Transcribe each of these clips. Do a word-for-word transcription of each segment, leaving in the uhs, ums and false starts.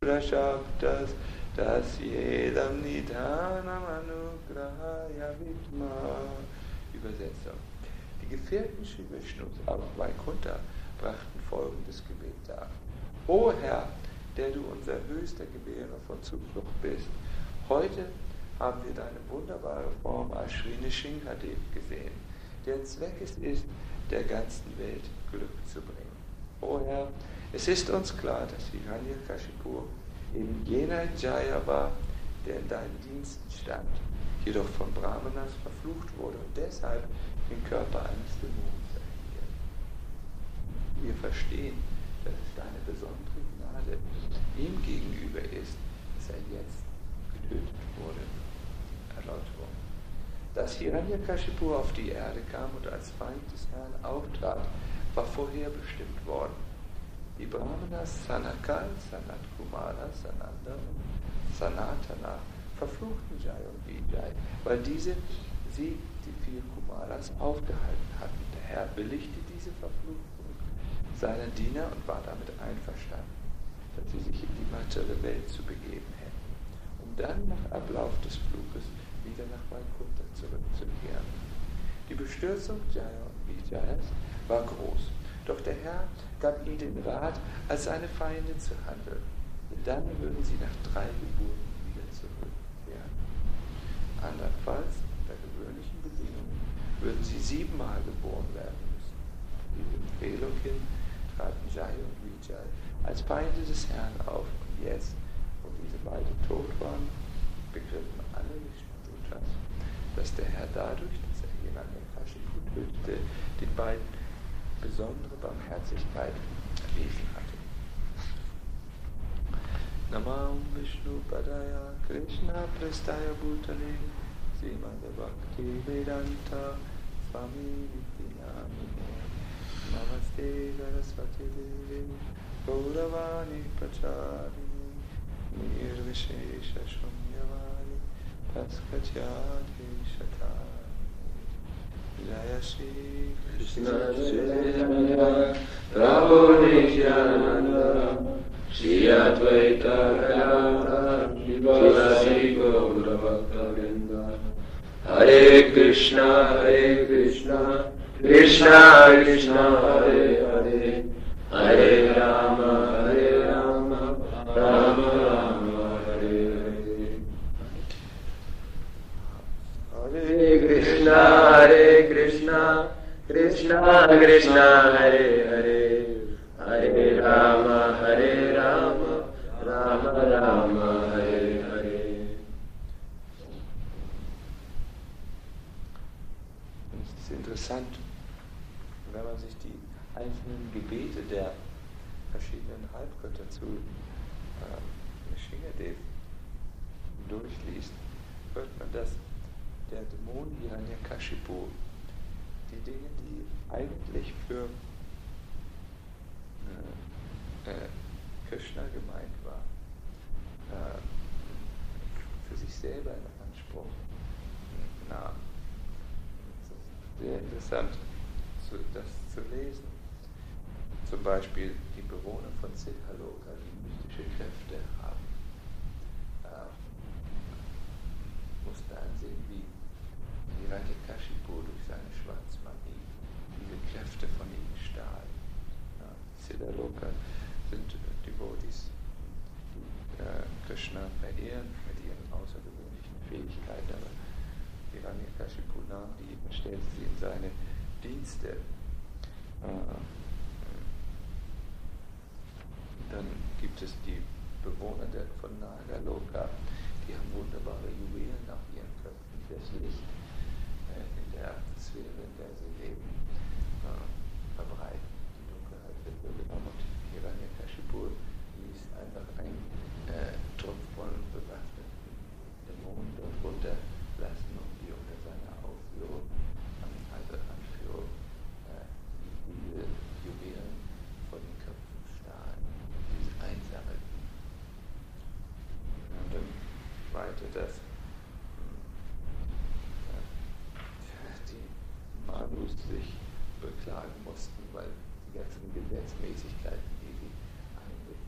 prashaktas tasyedam nidhanam anugrahaya vidma. Übersetzung. Die Gefährten Sri Vishnus, aber Vaikuntha, brachten folgendes Gebet dar. O Herr, der du unser höchster Gewährer von Zuflucht bist, heute haben wir deine wunderbare Form als Sri Nishingadev gesehen, deren Zweck es ist, der ganzen Welt Glück zu bringen. O Herr, es ist uns klar, dass Hiranyakashipu eben jener Jaya war, der in deinen Diensten stand, jedoch von Brahmanas verflucht wurde und deshalb den Körper eines Dämonens erhielt. Wir verstehen, dass es deine besondere Gnade ihm gegenüber ist, dass er jetzt getötet wurde. Erläuterung. Dass Hiranyakashipu auf die Erde kam und als Feind des Herrn auftrat, war vorherbestimmt worden. Die Brahmanas Sanakal, Sanat Kumara, Sananda und Sanatana verfluchten Jai und Vijay, weil diese sie, die vier Kumaras, aufgehalten hatten. Der Herr billigte diese Verfluchung seiner Diener und war damit einverstanden, dass sie sich in die materielle Welt zu begeben hätten, um dann nach Ablauf des Fluges wieder nach Vaikuntha zurückzukehren. Die Bestürzung Jaya und Vijayas war groß, doch der Herr gab ihnen den Rat, als seine Feinde zu handeln, denn dann würden sie nach drei Geburten wieder zurückkehren. Andernfalls, unter gewöhnlichen Bedingungen, würden sie siebenmal geboren werden müssen. Diese Empfehlung hin traten Jai und Vijay als Feinde des Herrn auf und jetzt, wo diese beiden tot waren, begriffen alle Vishnudutas, dass der Herr dadurch, dass er Hiranyakashipu tötete, den beiden besondere Barmherzigkeit erwiesen hatte. Namam Vishnu Padaya Krishna Prestaya Bhutale Srimad Bhakti Vedanta Swami Nityanamine Namaste Saraswati Devi Gauravani Pracharini Nirvishesha Shunyavani Paskatyati Shatani Jaya Shri Krishna Chaitanya Prabhu Nityananda Shri Advaita Gadadhar Shri Gaura Bhakta-vrinda. Hare Krishna Hare Krishna Krishna Krishna Hare Hare Hare Rama Hare Rama Rama Rama Hare Hare. Hare Krishna Hare Krishna Krishna Krishna Hare Hare Hare Rama Hare Rama Rama Rama Hare Hare. Es ist interessant, wenn man sich die einzelnen Gebete der verschiedenen Halbgötter zu äh, Nishingadev durchliest, hört man, dass der Dämon Hiranyakashipu die Dinge, die eigentlich für äh, äh, Krishna gemeint war, äh, für sich selber in Anspruch nahm. Es ist sehr interessant, zu, das zu lesen. Zum Beispiel die Bewohner von Siddhaloka, die mystische Kräfte haben, äh, mussten ansehen, wie Hiranyakashipu durch seine Schwarzmagie diese Kräfte von ihnen stahl. Ja, Siddhaloka sind Devotees, die äh, Krishna verehren mit ihren außergewöhnlichen Fähigkeiten, aber Hiranyakashipu nahm die und stellte sie in seine Dienste. Äh, Dann gibt es die Bewohner der, von Nagaloka, die haben wunderbare Juwelen auf ihren Köpfen, die das Licht äh, in der Sphäre, in der sie leben, äh, verbreiten. Die Dunkelheit wird genommen und Hiranyakashipu ließ einfach einen äh, Trupp von bewaffneten Dämonen dort runterlassen und die unter seiner Aufführung, also Anführung, äh, diese Juwelen von den Köpfen stahlen. Einsammelten. Und dann weiter, dass die Manus sich beklagen mussten, weil die ganzen Gesetzmäßigkeiten, die sie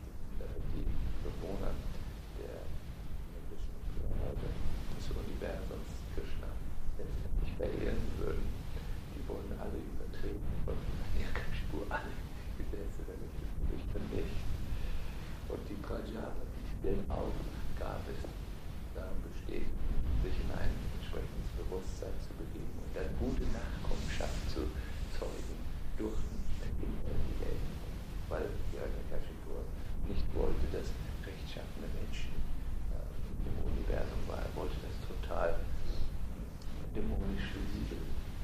denn auch gab es darin besteht, sich in ein entsprechendes Bewusstsein zu begeben und dann gute Nachkommenschaft zu zeugen durch die Welt, weil Hiranyakashipu nicht wollte, dass rechtschaffene Menschen äh, im Universum war. Er wollte das total dämonisch besiedelt.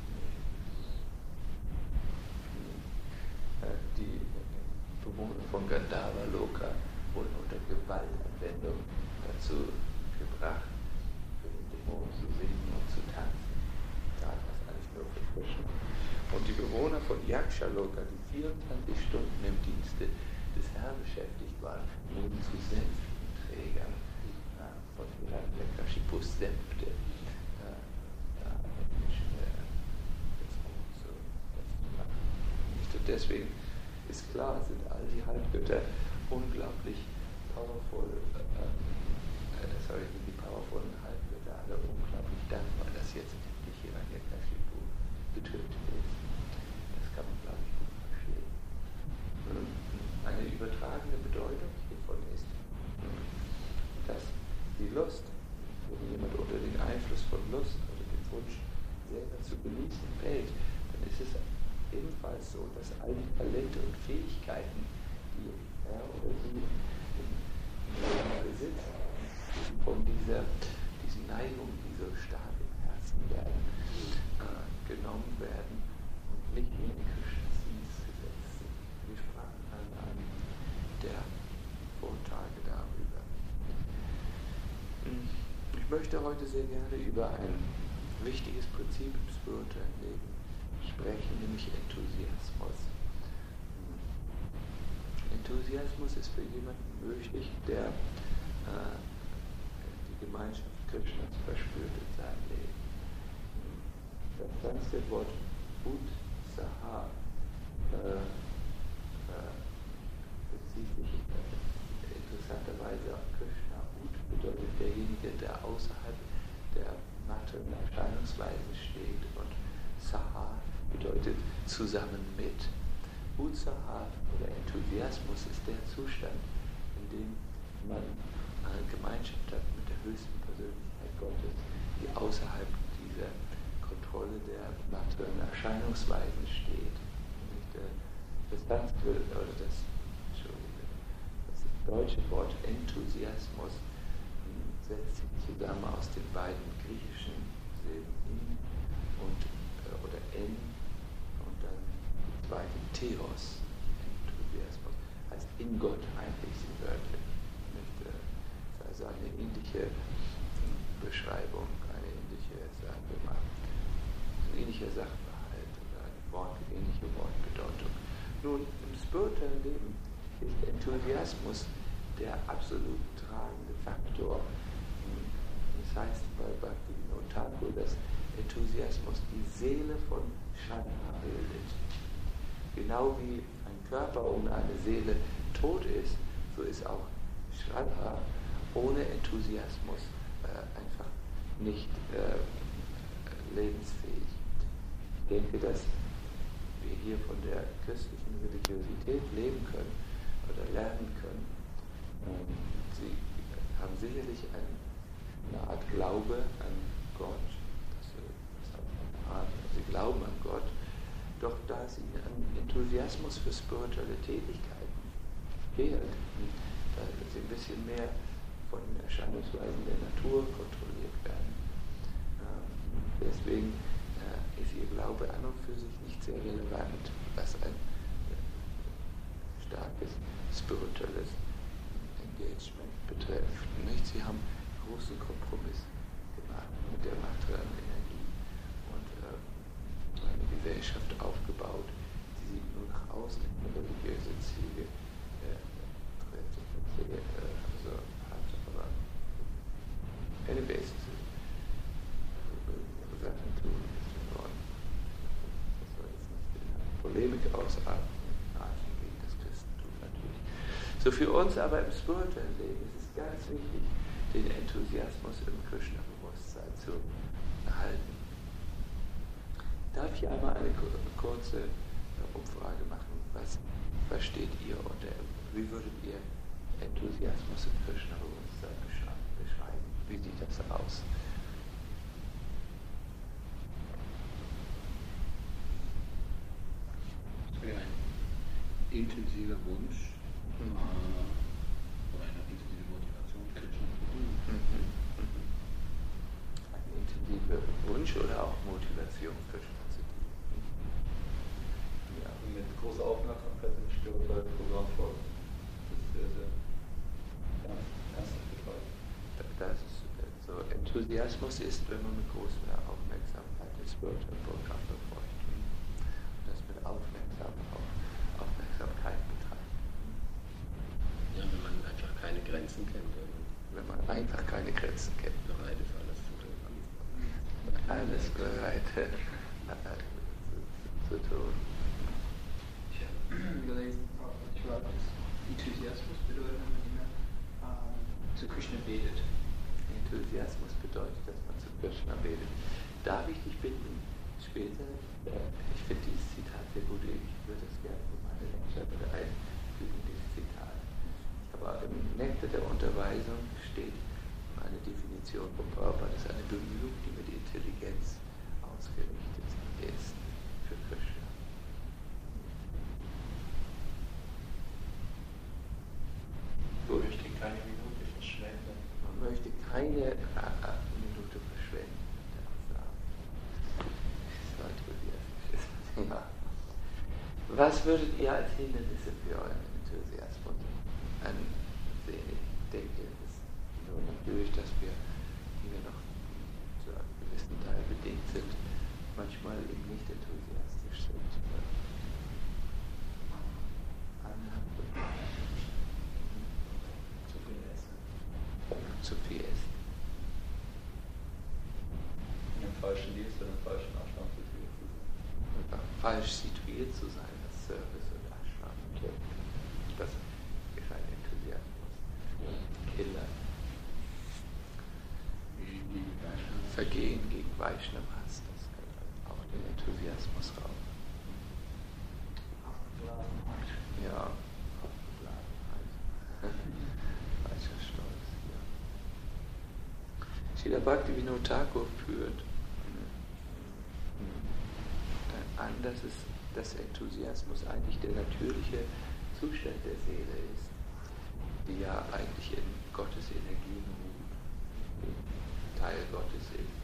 Äh, die Bewohner von Gandhara Loka wurden unter Gewaltanwendung dazu gebracht, für den Dämon zu singen und zu tanzen. Da hat das alles nur für Krishna. Und die Bewohner von Yakshaloka, die vierundzwanzig Stunden im Dienste des Herrn beschäftigt waren, wurden zu Sänftenträgern ja, von Hiranyakashipus Sänfte. Ja, ja, nicht mehr das gut so, das zu machen. Nicht? Und deswegen ist klar, sind all die Halbgötter unglaublich powerful, äh, äh, sorry, sind die powervollen Halbgötter alle unglaublich dankbar, dass jetzt endlich Hiranyakashipu getötet ist. Das kann man, glaube ich, gut verstehen. Eine übertragene Bedeutung hiervon ist, dass die Lust, wenn jemand unter den Einfluss von Lust oder dem Wunsch selber zu genießen fällt, dann ist es ebenfalls so, dass all die Talente und Fähigkeiten, die er oder sie im Leben besitzt, von dieser diesen Neigungen, die so stark im Herzen werden, äh, genommen werden und nicht in die Krishna-Dienst gesetzt sind. Wir sprachen an einem der Vortage darüber. Ich möchte heute sehr gerne über ein wichtiges Prinzip im spirituellen Leben sprechen, nämlich Enthusiasmus. Enthusiasmus ist für jemanden möglich, der äh, die Gemeinschaft Krishnas verspürt in seinem Leben. Das ganze Wort Utsaha äh, äh, bezieht sich äh, interessanterweise auf Krishna. Ut bedeutet derjenige, der außerhalb der materiellen Erscheinungsweise steht, und Saha bedeutet zusammen mit. Utsaha oder Enthusiasmus ist der Zustand, in dem man eine Gemeinschaft hat mit der höchsten Persönlichkeit Gottes, die außerhalb dieser Kontrolle der materiellen Erscheinungsweisen steht. Das Sanskrit oder das, Entschuldige, das deutsche Wort Enthusiasmus setzt sich zusammen aus den beiden griechischen Silben in und äh, oder en und dann die zweite Theos. Enthusiasmus heißt in Gott eigentlich wörtlich. Nicht, äh, also eine ähnliche Beschreibung, eine ähnliche, sagen wir mal, ein ähnlicher Sachverhalt oder eine Wort, ähnliche Wortbedeutung. Nun, im spirituellen Leben ist Enthusiasmus der absolut tragende Faktor. Das heißt bei Bhaktivinoda Thakur, dass Enthusiasmus die Seele von Shraddha bildet. Genau wie ein Körper ohne eine Seele tot ist, so ist auch Shraddha ohne Enthusiasmus äh, einfach nicht äh, lebensfähig. Ich denke, dass wir hier von der christlichen Religiosität leben können oder lernen können. Ähm, sie haben sicherlich ein eine Art Glaube an Gott, das ist eine Art, sie glauben an Gott, doch da es ihnen an Enthusiasmus für spirituelle Tätigkeiten fehlt, da sie ein bisschen mehr von den Erscheinungsweisen der Natur kontrolliert werden. Deswegen ist ihr Glaube an und für sich nicht sehr relevant, was ein starkes spirituelles Engagement betrifft. Nicht? Sie haben großen Kompromiss gemacht mit der materiellen Energie und äh, eine Gesellschaft aufgebaut, die sie nur nach außen in religiöse Ziele äh, äh, also hat. Aber anyways, das Sachen tun ist in Ordnung. Das soll jetzt nicht in eine Polemik ausarten gegen das Christentum natürlich. So für uns aber im spirituellen Leben ist es ganz wichtig, den Enthusiasmus im Krishna-Bewusstsein zu erhalten. Darf ich einmal eine kurze Umfrage machen? Was versteht ihr unter, wie würdet ihr Enthusiasmus Enthusiasmus im Krishna-Bewusstsein beschreiben? Wie sieht das aus? Ein intensiver Wunsch mhm. äh, oder eine intensive Motivation, Krishna zu tun. Mhm. Ein intensiver Wunsch oder auch Motivation, Krishna zu tun. Ja, mit großer Aufmerksamkeit im spirituellen Programm folgen. Das ist sehr, sehr ganz, ganz betreut. Das ist so, Enthusiasmus ist, wenn man mit großer Aufmerksamkeit das spirituelle Programm verfolgt. Das mit Aufmerksam, auf Aufmerksamkeit betreibt. Ja, wenn man einfach keine Grenzen kennt. Wenn man einfach keine Grenzen kennt. Bereit ist, alles zu tun. Alles bereit zu, zu tun. Ich habe gelesen, ich war das Enthusiasmus bedeutet, wenn man immer ähm, zu Krishna betet. Enthusiasmus bedeutet, dass man zu Krishna betet. Darf ich dich bitten, später, äh, ich finde dieses Zitat sehr gut, ich würde das gerne für meine Lecture einfügen, dieses Zitat. Aber im Nektar der Unterweisung steht eine Definition von Prabhupada, das ist eine Bemühung, die mit Intelligenz ausgerichtet ist für Krishna. Man möchte keine Minute verschwenden. Man möchte keine äh, Minute verschwenden. Ja. Was würdet ihr als Hindernisse für euren Enthusiasmus ansehen? Ich denke, es ist nur natürlich, dass wir, die wir noch zu einem gewissen Teil bedingt sind, manchmal eben nicht enthusiastisch sind. Zu viel essen. Zu viel essen. In einem falschen Dienst oder einem falschen Ashram situiert zu sein. Falsch situiert zu sein als Service und Ashram. Das ist ein Enthusiasmus. Killer. Vergehen gegen Vaishnavas, das gehört auch den Enthusiasmus raus. Ja, Aufgeblasenheit. Falscher Stolz, ja. Srila Bhaktivinoda Thakur führt an, dass, es, dass Enthusiasmus eigentlich der natürliche Zustand der Seele ist, die ja eigentlich in Gottes Energie ruht, Teil Gottes ist.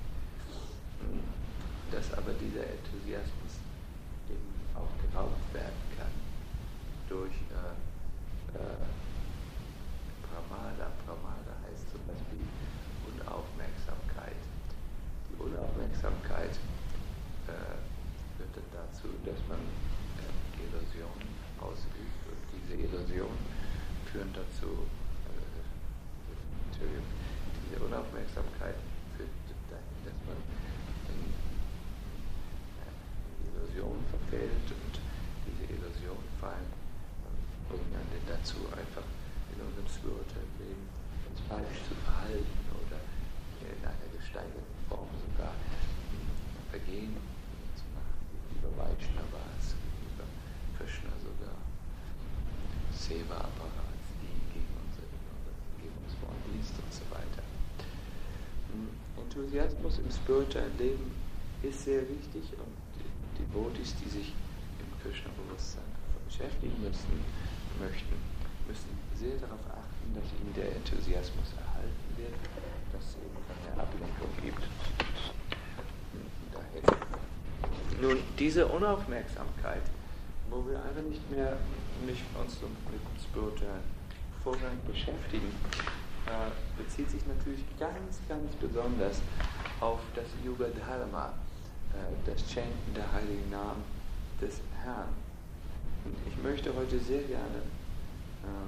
Dass aber dieser Enthusiasmus eben auch geraubt werden kann durch äh, äh, Pramada. Pramada heißt zum Beispiel Unaufmerksamkeit. Die Unaufmerksamkeit äh, führt dann dazu, dass man äh, Illusionen ausübt, und diese Illusionen führen dazu, äh, Entschuldigung, diese Unaufmerksamkeit führt dahin, dass man in, äh, in Illusionen verfällt, und diese Illusionen fallen und bringen einen dazu, einfach in unserem spirituellen Leben uns falsch zu verhalten oder in einer gesteigerten Form sogar Vergehen zu machen, gegenüber Vaishnavas, gegenüber Krishna sogar, Seva-Apparats, die gegen uns, gegen uns vor Dienst und so weiter. Enthusiasmus im spirituellen Leben ist sehr wichtig, und die Devotees, die sich im Krishna-Bewusstsein beschäftigen müssen, möchten, müssen sehr darauf achten, dass ihnen der Enthusiasmus erhalten wird, dass es eben keine Ablenkung gibt. Dahin. Nun, diese Unaufmerksamkeit, wo wir einfach nicht mehr nicht uns so mit dem spirituellen Vorgang beschäftigen, äh, bezieht sich natürlich ganz, ganz besonders auf das Yuga Dharma, äh, das Chanten der heiligen Namen des Herrn. Und ich möchte heute sehr gerne äh,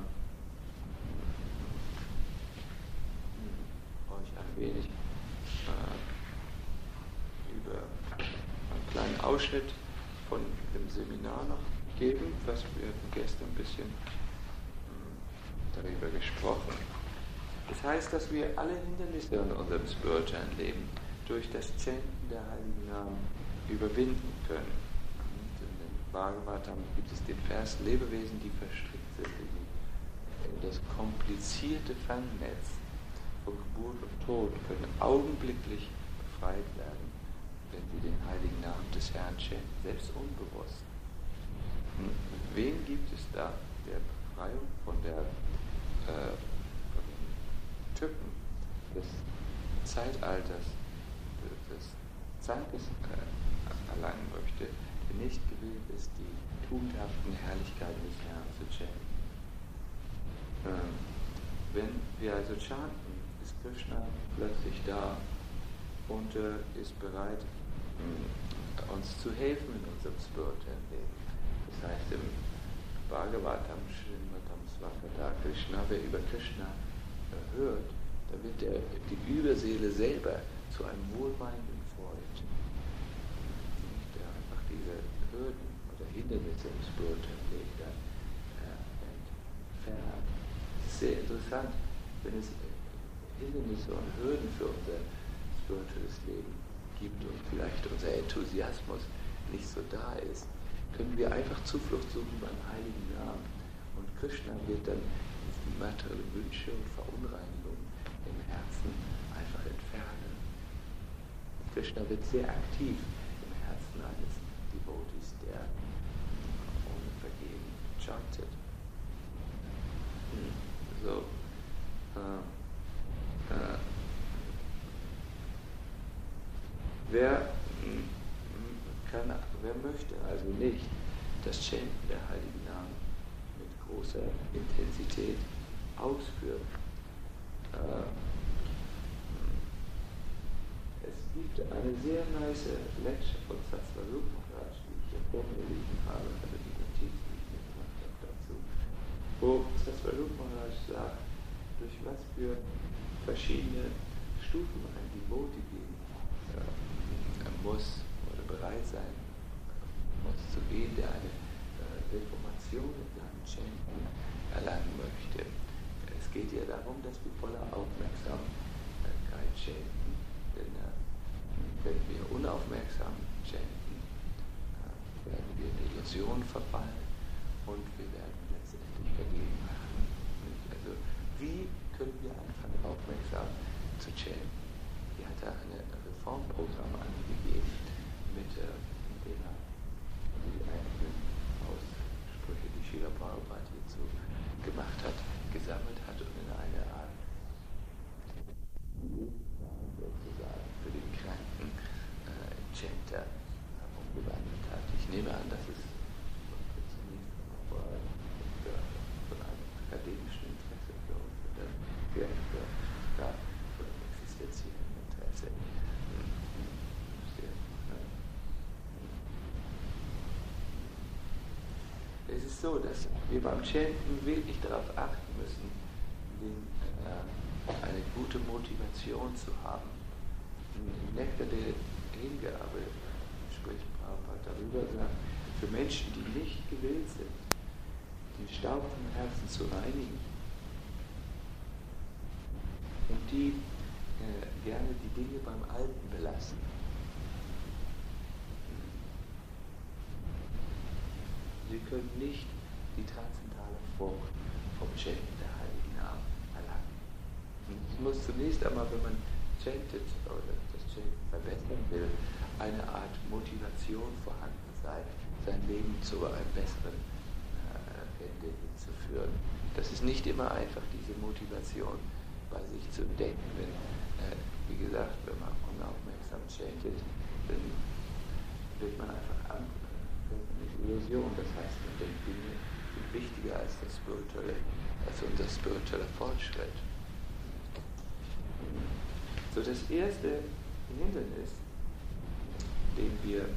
euch ein wenig äh, über einen kleinen Ausschnitt von dem Seminar noch geben, was wir gestern ein bisschen äh, darüber gesprochen. Das heißt, dass wir alle Hindernisse in unserem spirituellen Leben durch das Chanten der heiligen Namen überwinden können. Und in dem Bhagavatam gibt es den Vers: Lebewesen, die verstrickt sind in die in das komplizierte Fangnetz von Geburt und Tod können augenblicklich befreit werden, wenn sie den heiligen Namen des Herrn schenken, selbst unbewusst. Hm. Wen gibt es da, der Befreiung von der äh, von den Typen des Zeitalters, des Zankes äh, erlangen möchte, der nicht gewillt ist, die tugendhaften Herrlichkeiten des Herrn zu schenken? Ähm, wenn wir also chanten, ist Krishna plötzlich da und äh, ist bereit, mh, uns zu helfen in unserem spirituellen Leben. Das heißt im Bhagavatam, Srimad Svakata Krishna, wer über Krishna äh, hört, da wird der, die Überseele selber zu einem wohlmeinenden Freund, der einfach diese Hürden oder Hindernisse im spirituellen Leben dann äh, entfernt. Es ist sehr interessant, wenn es Hindernisse und Hürden für unser spirituelles Leben gibt und vielleicht unser Enthusiasmus nicht so da ist, können wir einfach Zuflucht suchen beim heiligen Namen. Und Krishna wird dann materielle Wünsche und Verunreinigungen im Herzen einfach entfernen. Krishna wird sehr aktiv im Herzen eines Devotees, der ohne Vergehen chantet. So, äh, äh, wer, kann, wer möchte also nicht das Chanten der heiligen Namen mit großer Intensität ausführen? Äh, es gibt eine sehr nice Lecture von Satsvarup Maharaj, die ich hier vor mir liegen habe, also die Notizen, die ich mir gemacht habe dazu, wo Satsvarup Maharaj sagt, durch was für verschiedene Stufen ein Devotee gehen äh, muss oder bereit sein muss zu gehen, der eine äh, Reformation in seinem Chanten erlangen möchte. Es geht ja darum, dass wir voller Aufmerksamkeit chanten, denn äh, wenn wir unaufmerksam chanten, äh, werden wir in Illusion verfallen und wir werden letztendlich vergeben machen. Also wie können wir anfangen, aufmerksam zu chanten? Hier hat er ein Reformprogramm angegeben, mit äh, dem er die einzelnen Aussprüche, die Srila Prabhupada hierzu gemacht hat, gesammelt hat und in eine Art sozusagen für den kranken äh, Chanter äh, umgewandelt hat. Ich nehme an, dass es zunächst einmal von einem akademischen Interesse für uns oder für, für, ja, für ein existenzielles Interesse. Es ist so, dass wir beim Chanten wirklich darauf achten müssen, den, äh, eine gute Motivation zu haben. Im Nektar der Hingabe spricht Prabhupada darüber, sagt, für Menschen, die nicht gewillt sind, den Staub vom Herzen zu reinigen und die äh, gerne die Dinge beim Alten belassen. Sie können nicht die transzendentale Frucht vom Chanten der heiligen Namen erlangen. Es muss zunächst einmal, wenn man chantet oder das Chanten verbessern will, eine Art Motivation vorhanden sein, sein Leben zu einem besseren äh, Ende hinzuführen. Das ist nicht immer einfach, diese Motivation bei sich zu entdecken. Wenn, äh, wie gesagt, wenn man unaufmerksam chantet, dann wird man einfach an eine Illusion. Das heißt, man denkt, Dinge sind wichtiger als das spirituelle, als unser spiritueller Fortschritt. So, das erste Hindernis, dem wir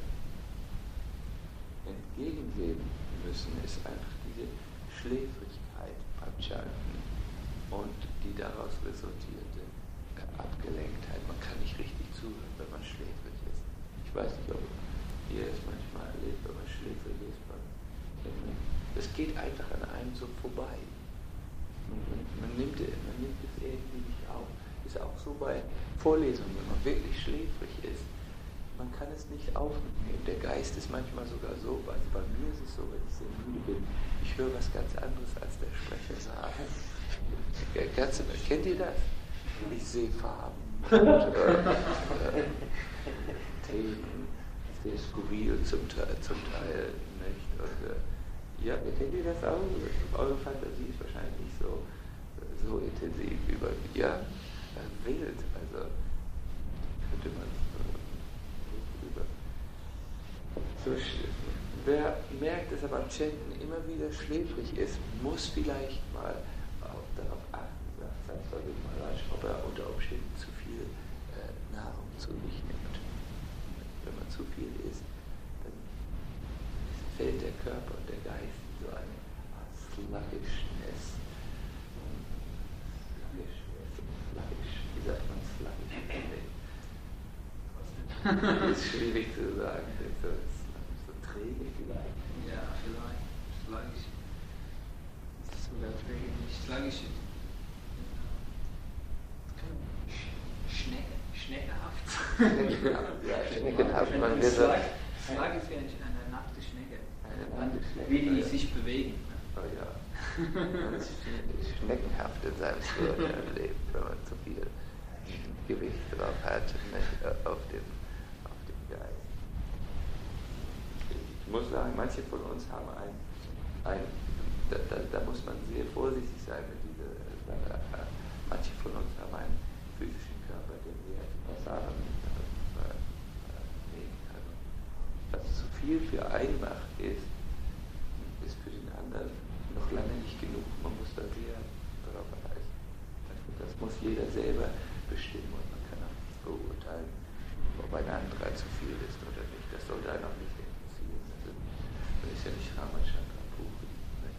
entgegensehen müssen, ist einfach diese Schläfrigkeit beim Chanten und die daraus resultierte Abgelenktheit. Man kann nicht richtig zuhören, wenn man schläfrig ist. Ich weiß nicht, ob ihr es manchmal erlebt, wenn man schläfrig ist. Das geht einfach an einem so vorbei. Man, man, man, nimmt, man nimmt es irgendwie nicht auf. Ist auch so bei Vorlesungen, wenn man wirklich schläfrig ist, man kann es nicht aufnehmen. Der Geist ist manchmal sogar so, also bei mir ist es so, wenn ich sehr müde bin, ich höre was ganz anderes, als der Sprecher sagt. Ganz, kennt ihr das? Ich sehe Farben und äh, äh, Themen, sehr skurril zum Teil, zum Teil nicht? Und, äh, ja, kennt ihr das auch? Eure Fantasie ist wahrscheinlich nicht so, so intensiv über, ja, wild, also könnte man so über. So, wer merkt, dass er beim Chanten immer wieder schläfrig ist, muss vielleicht mal auch darauf achten, sagt Swami Maharaj, ob er unter Umständen zu viel äh, Nahrung zu sich nimmt. Wenn man zu viel isst, dann fällt der Körper und der Geist in so eine Sluggishness. Sluggish, wie sagt man sluggish? Das ist schwierig zu sagen. So, so träge vielleicht. Ja, vielleicht. Sluggish. Das ist sogar träge, nicht sluggish. Schnecke, schneckenhaft. Schneckenhaft, ja, schneckenhaft. Man gesagt. Slug ist ja eine nackte Schnecke. Eine nackte Schnecke. Wie die sich bewegen. Oh ja. Man ist schneckenhaft in seinem Leben, wenn man zu viel Gewicht drauf hat, nicht, auf dem, auf dem Geist. Ich muss sagen, manche von uns haben ein, ein da, da, da muss man sehr vorsichtig sein mit dieser Sache. Manche von uns haben einen physischen Körper, den wir Passagen äh, nehmen können. Was zu viel für einen macht, ist, ist für den anderen noch lange nicht genug. Man muss da sehr darauf achten. Das muss jeder selber bestimmen und man kann auch nicht beurteilen, ob ein anderer zu viel ist oder nicht. Das sollte einen auch nicht interessieren. Also, das ist ja nicht Ramachandra Puri.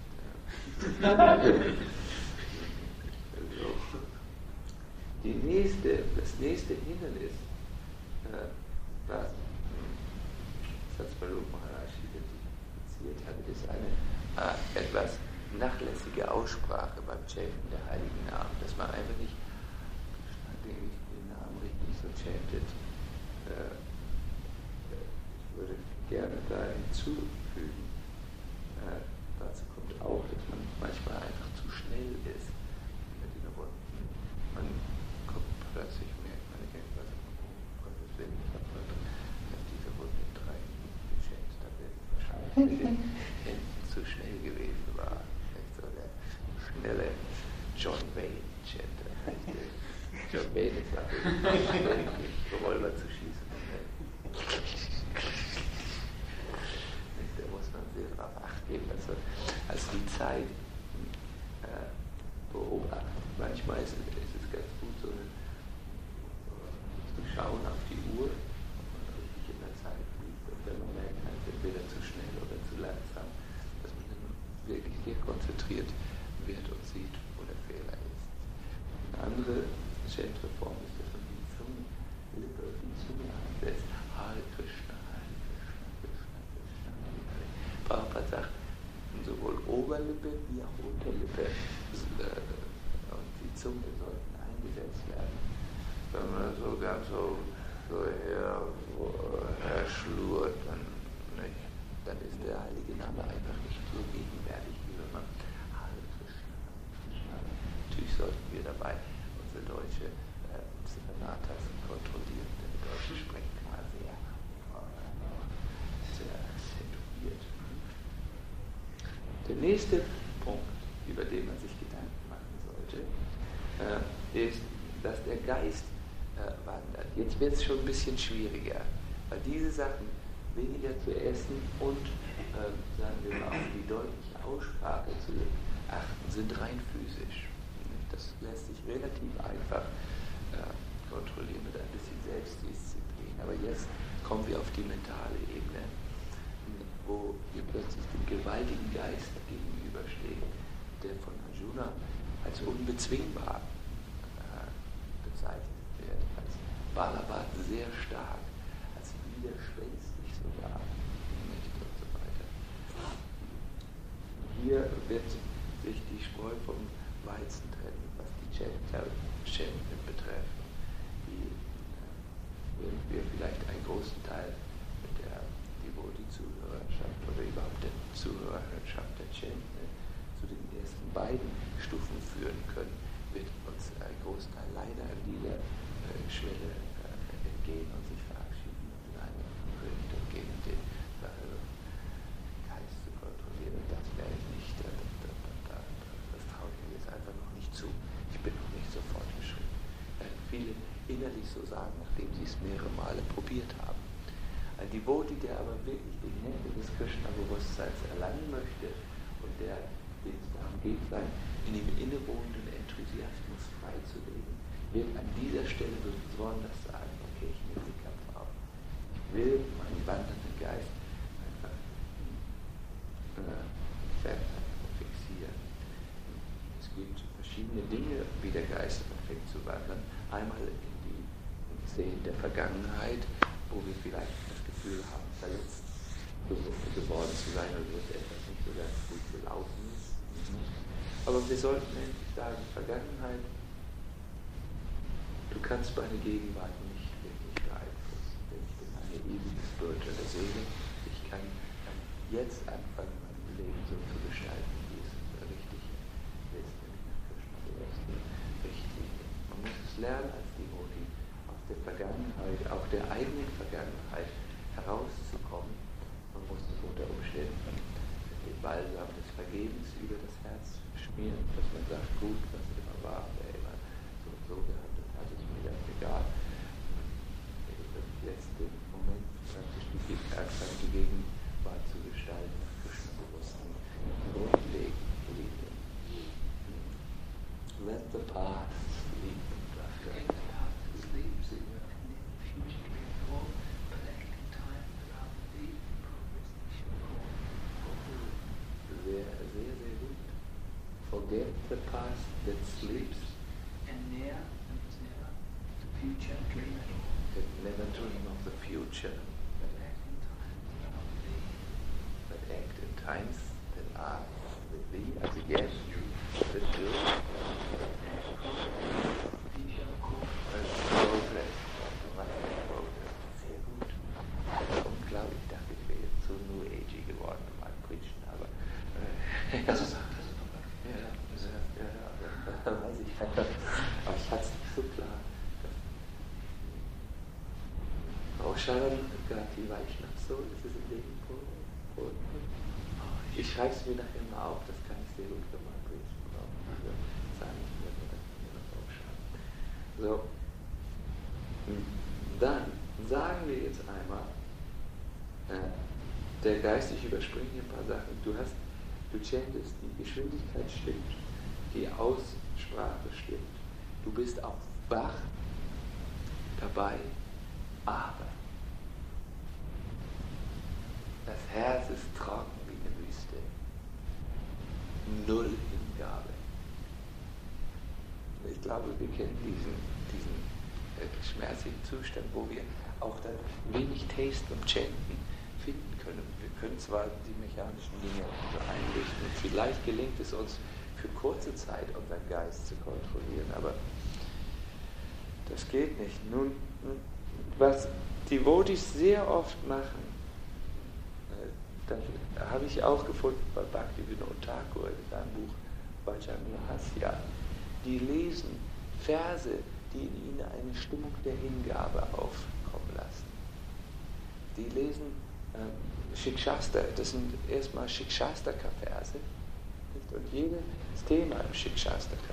Also, die nächste, das nächste Hindernis, äh, was Satsvarup Maharaj identifiziert hat, ist eine äh, etwas nachlässige Aussprache beim Chanten der Heiligen Namen, dass man einfach nicht den Namen richtig so chantet. Äh, ich würde gerne da hinzufügen, äh, dazu kommt auch, dass man manchmal einfach zu schnell ist mit den Worten. Man kommt plötzlich, merkt man irgendwas, oh Gottes Willen, ich habe diese Worte in drei Minuten gechantet, da wäre ich wahrscheinlich mit den Händen zu schnell gewesen war. So der schnelle John Wayne chanter. John Wayne ist da, Revolver zu schießen. Da muss man sehr darauf acht geben, also, also die Zeit äh, beobachtet. Manchmal ist es, ist es ganz gut, so eine, zu schauen auf die Uhr und richtig in der Zeit liegt. Und wenn man merkt, es ist entweder zu schnell oder zu langsam, dass man dann wirklich sehr konzentriert wird und sieht, wo der Fehler ist. Eine andere Chant-Reform ist, dass man die Zunge, Lippe auf die Zunge ansetzt. Hare Krishna, Hare Krishna, Krishna, Krishna, Hare. Prabhupada sagt, sowohl Oberlippe wie auch Unterlippe und die Zunge sollten eingesetzt werden. Wenn man so ganz so, so her, her schlurrt, dann, nicht, dann ist der heilige Name einfach nicht so gegenwärtig, wie wenn man Hare Krishna, Krishna. Natürlich sollten wir dabei unsere deutsche äh, Natas kontrollieren, denn die Deutsche sprechen immer sehr, sehr akzentuiert. Der nächste Punkt, über den man sich Gedanken machen sollte, äh, ist, dass der Geist äh, wandert. Jetzt wird es schon ein bisschen schwieriger, weil diese Sachen weniger zu essen und, äh, sagen wir mal, auf die deutliche Aussprache zu achten, sind rein physisch. Das lässt sich relativ einfach äh, kontrollieren mit ein bisschen Selbstdisziplin. Aber jetzt kommen wir auf die mentale Ebene, wo wir plötzlich dem gewaltigen Geist gegenüberstehen, der von Arjuna als unbezwingbar äh, bezeichnet wird, als Balabat sehr stark, als widerspenstig sogar, nicht und so weiter. Hier wird sich die Spreu vom Weizen trennen, was die Chanten betreffen, die äh, wir vielleicht ein großen Teil der Devotee-Zuhörerschaft oder überhaupt der Zuhörerschaft der Chen zu den ersten beiden Stufen führen können, wird uns ein großen Teil leider an dieser äh, Schwelle äh, entgehen und sich verabschieden und in eine Richtung gehen, den äh, Geist zu kontrollieren. Und das wäre ich nicht, da, da, da, da, das traue ich mir jetzt einfach noch nicht zu. Ich bin noch nicht so fortgeschritten. Äh, viele innerlich so sagen, nachdem sie es mehrere Male probiert haben. Ein Devotee, der aber wirklich die Hände des Krishna-Bewusstseins erlangen möchte und der, dem es darum geht, sein in dem innewohnenden Enthusiasmus freizulegen, wird an dieser Stelle besonders sagen, okay, ich nehme den Kampf auf. Ich will meinen wandernden Geist einfach äh, fixieren. Es gibt verschiedene Dinge, wie der Geist anfängt zu wandern. Einmal in die Szenen der Vergangenheit, wo wir vielleicht das Gefühl haben, verletzt geworden zu sein oder dass etwas nicht so ganz gut gelaufen ist. Aber wir sollten endlich sagen, Vergangenheit, du kannst meine Gegenwart nicht wirklich beeinflussen, denn ich bin eine ewige spirituelle Seele. Ich kann, kann jetzt anfangen, mein Leben so zu gestalten, wie es richtig ist, nämlich nach Krishna-Bewusstsein Richtlinie. Man muss es lernen als Devotee, aus der Vergangenheit, auch der eigenen Vergangenheit herauszukommen. Man muss es unter Umständen den Balsam des Vergebens über das Herz schmieren, dass man sagt, gut, was immer war, wer immer so und so gehandelt hat, ist mir ganz egal. Jetzt den Moment praktisch die Erfahrung, die Gegenwart zu gestalten, nach Krishna-Bewusstsein grundlegend Liebe. Let the past sleep. Let the past sleep, so you are in the future going forward, but at the time without the progress that you call. Sehr, sehr, sehr gut. Forget the past that sleeps. And near, and it's never, the future dream at all. Never dream of the future. But act in times without thee. But act in times that are with thee. Also yes, that do. Progress. Sehr gut. Unglaublich, ich dachte, ich wäre jetzt so New Agey geworden in meinem Preachen, aber äh, Das ist das ist doch ja, ja, ja, ja, weiß ich einfach. Aber ich hatte es nicht so klar. Frau Scharan, Gati Vaishnav, so ist es im Leben vor. Ich schreibe es mir nachher mal auf, das kann ich sehr gut für mein Preachen brauchen. Also, sage ich mir noch aufschreiben. So. Dann sagen wir jetzt einmal, äh, der Geist, ich überspringe hier ein paar Sachen, du hast, du chantest, die Geschwindigkeit stimmt, die Aussprache stimmt, du bist auch wach dabei, aber das Herz ist trocken wie eine Wüste, null Hingabe. Ich glaube, wir kennen diesen, diesen schmerzlichen Zustand, wo wir auch dann wenig Taste beim Chanten finden können. Wir können zwar die mechanischen Dinge so einrichten und vielleicht gelingt es uns für kurze Zeit unseren Geist zu kontrollieren, aber das geht nicht. Nun, was Devotees sehr oft machen, das habe ich auch gefunden bei Bhaktivinoda Thakur in seinem Buch Vajrayana Hasya, die lesen Verse, die in ihnen eine Stimmung der Hingabe aufkommen lassen. Die lesen ähm, Shikshastra, das sind erstmal Shikshastaka-Verse, und jedes Thema im Shikshastaka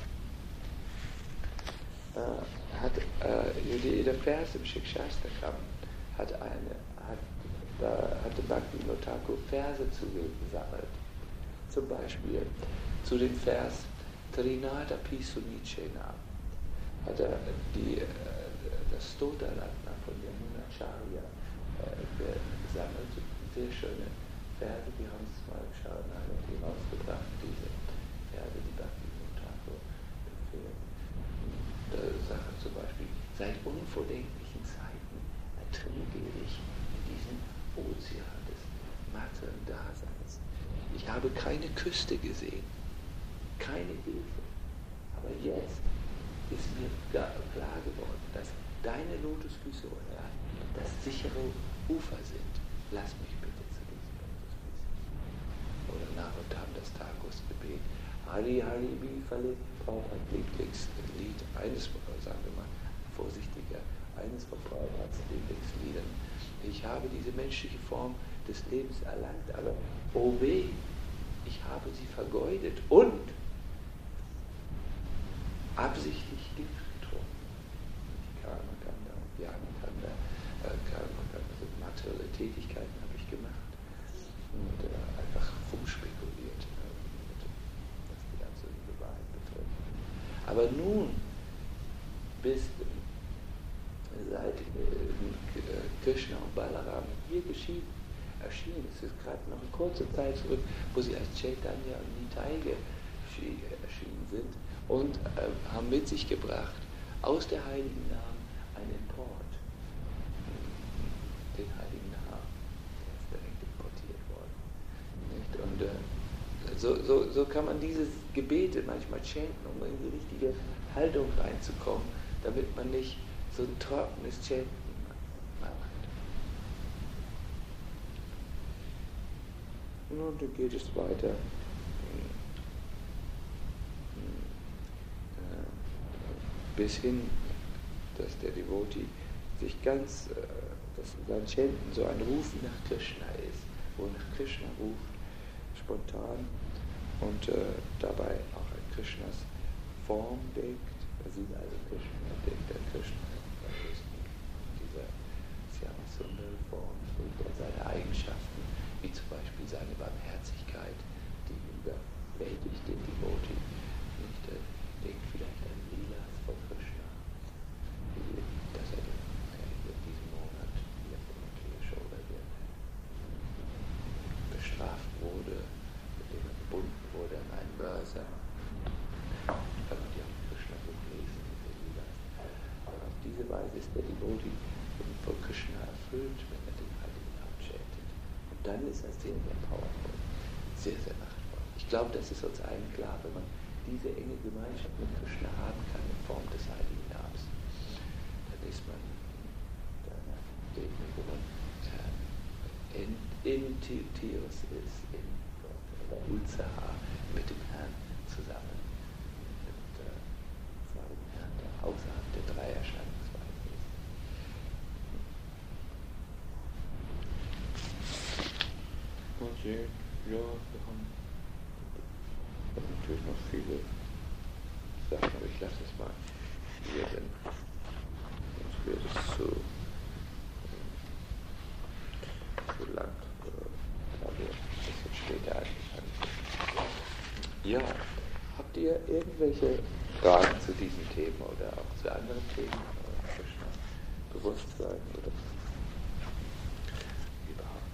äh, hat, äh, jeder Vers im Shikshastaka hat eine, hat, da hatte Bhaktivinoda Thakur Verse zugesammelt. Zum Beispiel zu dem Vers Trinada Pisunichena hat er die, das Stotaratna von Yamunacharya äh, gesammelt. Sehr schöne Verse, die haben es mal im Sharanagati rausgebracht, diese Verse, die Bhaktivinoda Thakur empfehlen. Da sagt er zum Beispiel, seit unvordenklichen Zeiten ertrinke ich in diesem Ozean des materiellen Daseins. Ich habe keine Küste gesehen, keine Hilfe. Aber jetzt ist mir klar geworden, dass deine Lotusfüße oder das sichere Ufer sind. Lass mich bitte zu diesen Lotusfüßen. Oder nach und haben das Tagesgebet. Hari Hari Bifale, Prabhupads Lieblingslied, eines, sagen wir mal, vorsichtiger, eines von Prabhupads Lieblingsliedern. Ich habe diese menschliche Form des Lebens erlangt, aber oh weh, ich habe sie vergeudet und absichtlich Gift getrunken. Karmakanda und Jnanakanda, äh, Karmakanda sind materielle Tätigkeiten habe ich gemacht und äh, einfach rumspekuliert, äh, was die ganze Wahrheit betrifft. Aber nun bist seit äh, Krishna und Balaram hier geschieden, erschienen. Es ist gerade noch eine kurze Zeit zurück, wo sie als Chaitanya und Nitai erschienen sind und äh, haben mit sich gebracht aus der heiligen Namen einen Import. Den heiligen Namen, der ist direkt importiert worden. Nicht? Und äh, so, so, so kann man diese Gebete manchmal chanten, um in die richtige Haltung reinzukommen, damit man nicht so ein trockenes Chanten macht. Und dann geht es weiter. Bis hin, dass der Devotee sich ganz, dass sein Chanten so ein Rufen nach Krishna ist, wo nach Krishna ruft, spontan und äh, dabei auch an Krishnas Form denkt. Er sieht also Krishna, er denkt an Krishna. Dieser Syamasundara Form denkt an seine Eigenschaften, wie zum Beispiel seine Barmherzigkeit, die überwältigt den Devotee. Nicht, er denkt vielleicht an Lilas von Krishna, dass er in diesem Monat hier in Klirshoda bestraft wurde, mit dem er gebunden wurde an einen Börser. Wenn man die auch Krishna so lesen, auf diese Weise ist der Devotee von Krishna erfüllt, wenn er den heiligen Namen chantet. Und dann ist er sehr, sehr powerful, sehr, sehr machtvoll. Ich glaube, das ist uns allen klar, wenn man diese enge Gemeinschaft mit Krishna haben kann in Form des heiligen Namens, dann ist man in einer Ebene, wo man äh, in, in Tiros ist, in Gott, oder Ulzaha, mit dem Herrn zusammen. Mit äh, dem Herrn, der außerhalb der drei Erscheinungsweisen ist. Und sehen, ja, wir haben natürlich noch viele Sachen, aber ich lasse es mal hier, denn sonst wird es zu, zu lang, da wir ein bisschen später angefangen sind. Ja, habt ihr irgendwelche Fragen zu diesen Themen oder auch zu anderen Themen? Krishna Bewusstsein oder überhaupt?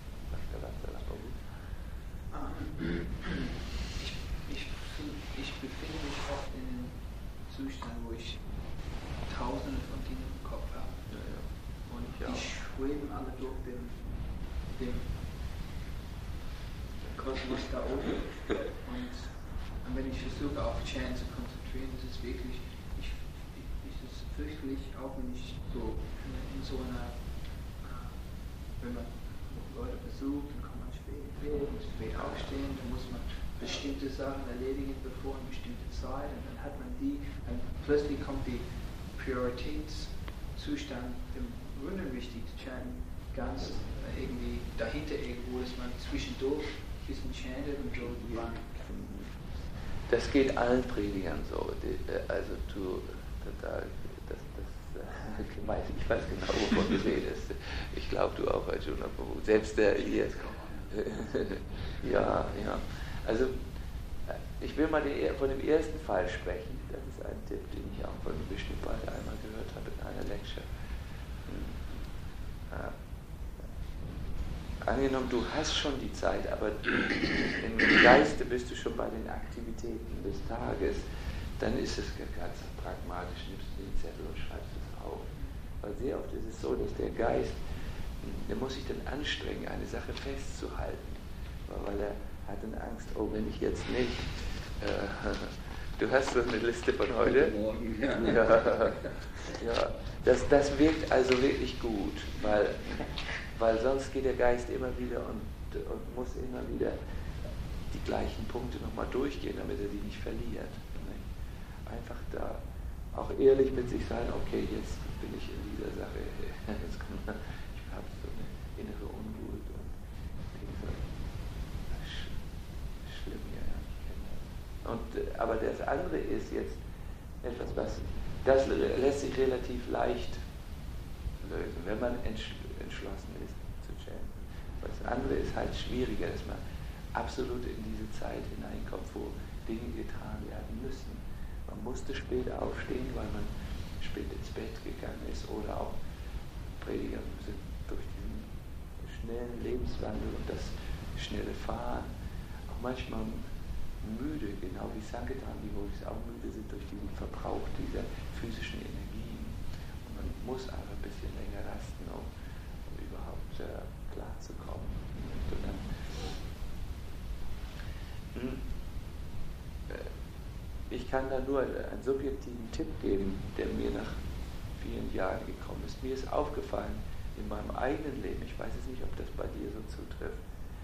Ich befinde mich oft in einem Zustand, wo ich tausende von Dingen im Kopf habe. Ja, ja. Und Ja. die schweben alle durch den, den Kosmos da oben. Und, und wenn ich versuche, auf Chant zu konzentrieren, ist es wirklich, ich, ich, ist es fürchterlich, auch wenn ich so in, in so einer, äh, wenn man Leute besucht, dann kann man spät ins Bett, muss spät aufstehen, dann muss man bestimmte Sachen erledigen, bevor eine bestimmte Zeit, und dann hat man die, dann plötzlich kommt die Prioritätszustand, im Grunde wichtig zu chanten, ganz äh, irgendwie dahinter irgendwo, dass man zwischendurch ein bisschen chantet und so wann. Das geht allen Predigern so. Die, also du, da, das, das, ich weiß genau, wovon du redest. Ich glaube, du auch, Arjuna. Selbst der Elias. Ja, ja. Also, ich will mal den, von dem ersten Fall sprechen. Das ist ein Tipp, den ich auch von Vishnu Pai einmal gehört habe in einer Lecture. Ja. Angenommen, du hast schon die Zeit, aber im Geiste bist du schon bei den Aktivitäten des Tages, dann ist es ganz pragmatisch, nimmst du den Zettel und schreibst es auf. Weil sehr oft ist es so, dass der Geist, der muss sich dann anstrengen, eine Sache festzuhalten, weil er hat dann Angst, oh, wenn ich jetzt nicht äh, Du hast so eine Liste von heute? Morgen, ja. Ja, ja. Das, das wirkt also wirklich gut, weil, weil sonst geht der Geist immer wieder und, und muss immer wieder die gleichen Punkte nochmal durchgehen, damit er die nicht verliert. Einfach da auch ehrlich mit sich sein, okay, jetzt bin ich in dieser Sache, jetzt kommt, ich habe so eine innere Unruhe und denke so, sch, schlimm, ja, ja, ich kenne das. Und, aber das andere ist jetzt etwas, was, das lässt sich relativ leicht lösen, wenn man entschlossen ist zu chanten. Das andere ist halt schwieriger, dass man absolut in diese Zeit hineinkommt, wo Dinge getan werden müssen. Man musste spät aufstehen, weil man spät ins Bett gegangen ist, oder auch Prediger sind durch diesen schnellen Lebenswandel und das schnelle Fahren auch manchmal müde, genau wie Sankirtan, die Devotees auch müde sind durch diesen Verbrauch dieser physischen Energien. Und man muss einfach ein bisschen länger rasten, um, um überhaupt äh, klarzukommen. Und dann, hm, ich kann da nur einen subjektiven Tipp geben, der mir nach vielen Jahren gekommen ist. Mir ist aufgefallen in meinem eigenen Leben, ich weiß jetzt nicht, ob das bei dir so zutrifft,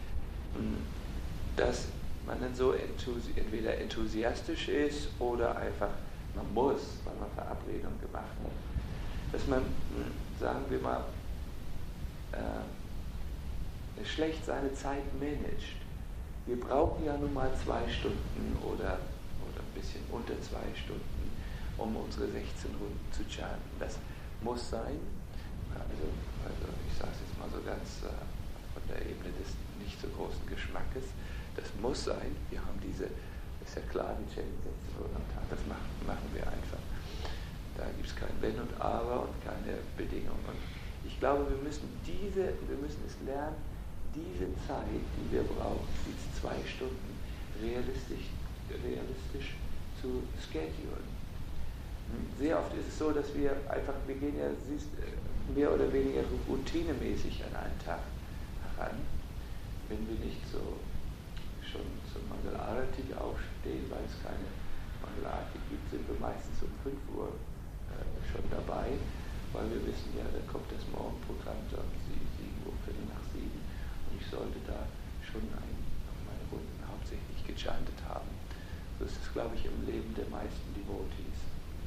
dass man dann so enthusi- entweder enthusiastisch ist oder einfach, man muss, weil man Verabredungen gemacht hat, dass man, sagen wir mal, äh, schlecht seine Zeit managt. Wir brauchen ja nun mal zwei Stunden oder ein bisschen unter zwei Stunden, um unsere sechzehn Runden zu chanten. Das muss sein. Also, also ich sage es jetzt mal so ganz äh, von der Ebene des nicht so großen Geschmackes. Das muss sein. Wir haben diese, ist ja klar, die chanten sechzehn Runden am Tag. Das machen, machen wir einfach. Da gibt es kein Wenn und Aber und keine Bedingungen. Und ich glaube, wir müssen diese, wir müssen es lernen, diese Zeit, die wir brauchen, diese zwei Stunden realistisch, realistisch zu schedulen. Sehr oft ist es so, dass wir einfach, wir gehen ja siehst, mehr oder weniger routinemäßig an einen Tag heran. Wenn wir nicht so schon zum Mangal Arati aufstehen, weil es keine Mangal Arati gibt, sind wir meistens um fünf Uhr äh, schon dabei, weil wir wissen, ja, da kommt das Morgenprogramm um sieben Uhr, Viertel nach sieben, und ich sollte da schon ein, meine Runden hauptsächlich gechantet haben. So ist es, glaube ich, im Leben der meisten Devotees.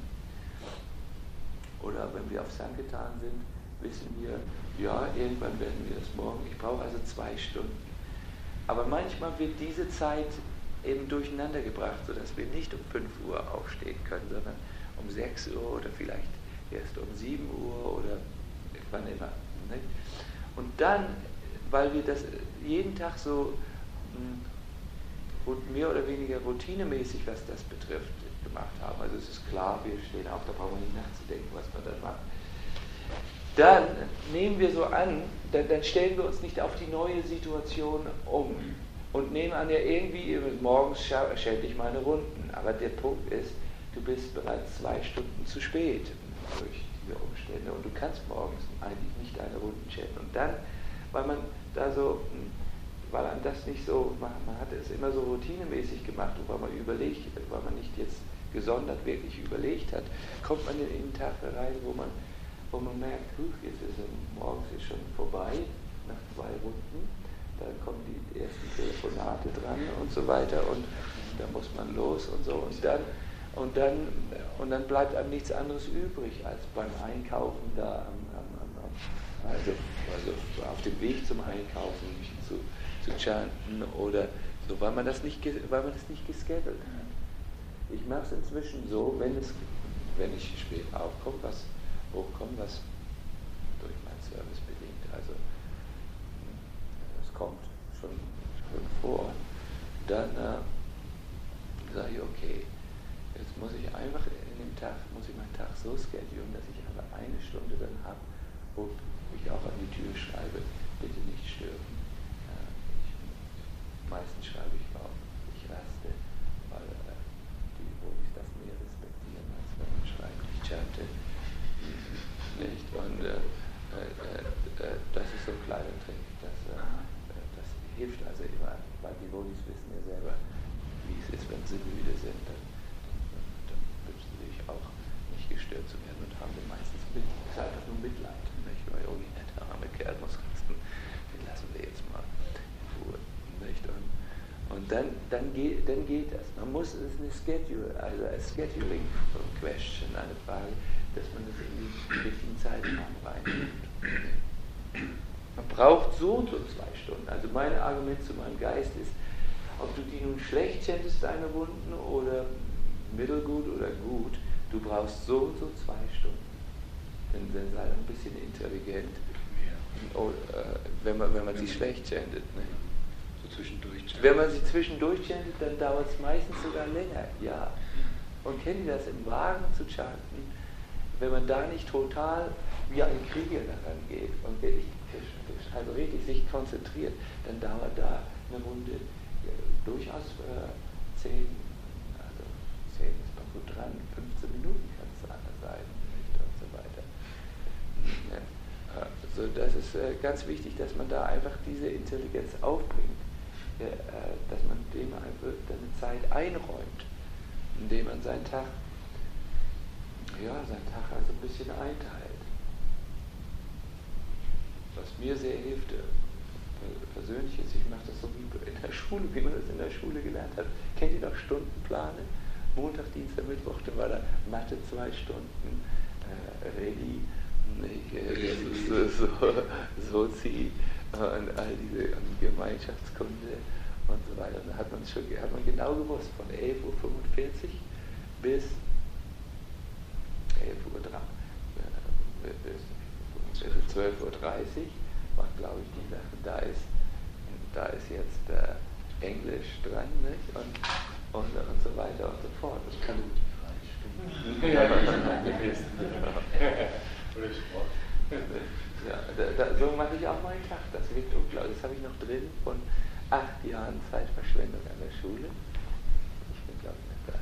Oder wenn wir auf Sankirtan sind, wissen wir, ja, irgendwann werden wir das morgen, ich brauche also zwei Stunden. Aber manchmal wird diese Zeit eben durcheinander gebracht, sodass wir nicht um fünf Uhr aufstehen können, sondern um sechs Uhr oder vielleicht erst um sieben Uhr oder wann immer. Nicht? Und dann, weil wir das jeden Tag so und mehr oder weniger routinemäßig, was das betrifft, gemacht haben. Also es ist klar, wir stehen auf, da brauchen wir nicht nachzudenken, was wir dann machen. Dann nehmen wir so an, dann, dann stellen wir uns nicht auf die neue Situation um und nehmen an, ja irgendwie, morgens schälte ich meine Runden. Aber der Punkt ist, du bist bereits zwei Stunden zu spät durch diese Umstände und du kannst morgens eigentlich nicht deine Runden schalten. Und dann, weil man da so... weil man das nicht so, man, man hat es immer so routinemäßig gemacht und weil man überlegt, weil man nicht jetzt gesondert wirklich überlegt hat, kommt man in den Tag rein, wo man, wo man merkt, huch, jetzt ist es morgens ist schon vorbei, nach zwei Runden, dann kommen die ersten Telefonate dran und so weiter und da muss man los und so und dann und dann und dann bleibt einem nichts anderes übrig, als beim Einkaufen da am, am, am, also, also auf dem Weg zum Einkaufen zu zu chanten oder so, weil man das nicht, weil man das nicht geschedult hat. Ich mache es inzwischen so, wenn es, wenn ich spät aufkomme, was hochkomme, was durch meinen Service bedingt, also das kommt schon, schon vor, dann äh, sage ich, okay, jetzt muss ich einfach in dem Tag, muss ich meinen Tag so schedulen, dass ich aber eine Stunde dann habe, wo ich auch an die Tür schreibe, bitte nicht stören. Meistens schreibe ich auch, ich raste, weil äh, die Devotees das mehr respektieren, als wenn man schreibt, ich chante. Nicht? Und äh, äh, äh, das ist so ein kleiner Trick. Das, äh, das hilft also immer, weil die Devotees wissen ja selber, wie es ist, wenn sie müde sind. Dann dann, geht, dann geht das. Man muss, es ist eine Schedule, also eine Scheduling Question, eine Frage, dass man das in die richtigen Zeitrahmen reinnimmt. Man braucht so und so zwei Stunden. Also mein Argument zu meinem Geist ist, ob du die nun schlecht chantest, deine Wunden, oder mittelgut oder gut, du brauchst so und so zwei Stunden. Dann, dann sei doch ein bisschen intelligent, oh, äh, wenn man, wenn man sie schlecht chantet. Ne? So zwischendurch chantet. Wenn man sie zwischendurch chantet, dann dauert es meistens sogar länger, ja. Und kennen Sie das, im Wagen zu chanten, wenn man da nicht total wie ein Krieger daran geht und wirklich, also richtig sich konzentriert, dann dauert da eine Runde ja, durchaus äh, zehn, also zehn ist noch gut dran, fünfzehn Minuten kann es sein und so weiter. Ja. Also das ist äh, ganz wichtig, dass man da einfach diese Intelligenz aufbringt, ja, äh, dass man dem einfach eine Zeit einräumt, indem man seinen Tag, ja, seinen Tag also ein bisschen einteilt. Was mir sehr hilft, äh, persönlich ist, ich mache das so wie in der Schule, wie man das in der Schule gelernt hat. Kennt ihr noch Stundenpläne? Montag, Dienstag, Mittwoch, dann war da Mathe zwei Stunden, äh, Rallye, äh, so, so, Sozi und all diese und Gemeinschaftskunde und so weiter. Und da hat man schon, hat man genau gewusst, von elf Uhr fünfundvierzig bis elf Uhr drei, äh, bis zwölf Uhr dreißig waren, glaube ich, die Sachen. Da ist, da ist jetzt äh, Englisch dran, nicht? Und, und, und so weiter und so fort. Ich kann nicht falsch stimmen. Ja, oder Sport. Ja, da, da, so mache ich auch meinen Tag. Das wirkt unglaublich. Das habe ich noch drin von acht Jahren Zeitverschwendung an der Schule. Ich bin, glaube ich, nicht da.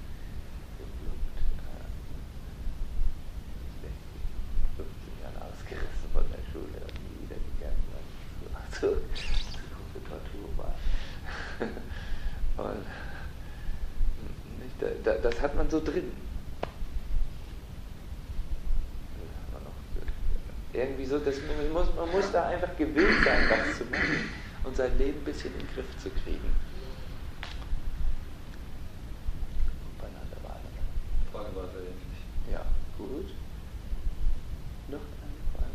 fünfzehn Jahren ausgerissen von der Schule und nie wieder gegangen, weil es so eine große Tortur war. Und nicht, da, da, das hat man so drin. Irgendwie so, dass man, muss, man muss da einfach gewillt sein, was zu machen und sein Leben ein bisschen in den Griff zu kriegen. Frage war sehr ähnlich. Ja, gut. Noch eine Frage?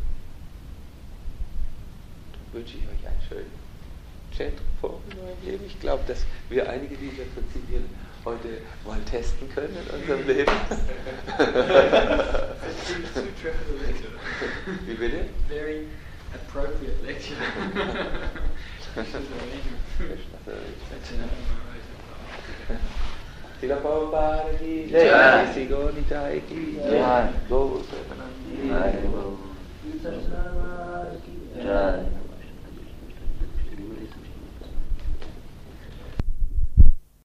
Dann wünsche ich euch einen schönen Chant-Reform in eurem Leben. Ich glaube, dass wir einige dieser Prinzipien heute mal testen können in unserem Leben. Wie bitte? Very appropriate lecture. Sila Prabhupada ki jai, Sigo Nitai ki jai, Gau Premanandi, Jai Gau.